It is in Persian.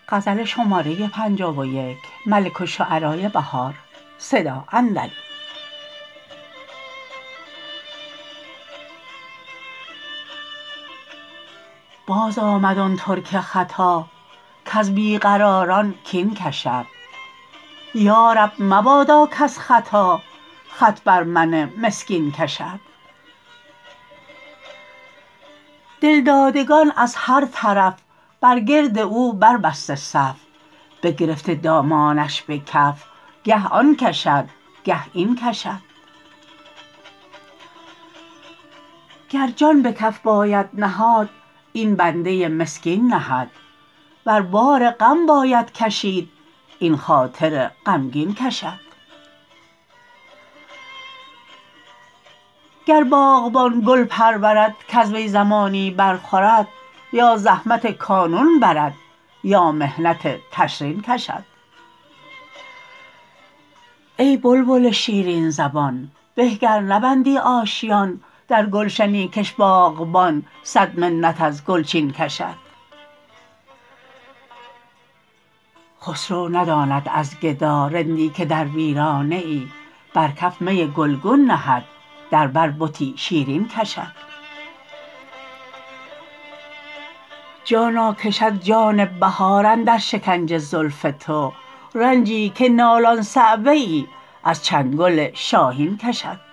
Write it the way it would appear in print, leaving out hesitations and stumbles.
باز آمد آن ترک ختا کز بی قراران کین کشد یارب مبادا کز خطا خط بر من مسکین کشد دلدادگان از هر طرف بر گرد او بربسته صف بگرفته دامانش به کف گه آن کشد گه این کشد گر جان به کف باید نهاد این بنده مسکین نهد ور بار غم باید کشید این خاطر غمگین کشد گر باغبان گل پرورد کز وی زمانی برخورد یا زحمت کانون برد یا محنت تشرین کشد ای بلبل شیرین زبان به گر نبندی آشیان در گلشنی کش باغبان صد منت از گلچین کشد خسرو نداند از گدا رندی که در ویرانه ای بر کف می گلگون نهد در بر بتی شیرین کشد جانا کشد جان بهار اندر شکنج زلف تو رنجی که نالان صعوه ای از چنگل شاهین کشد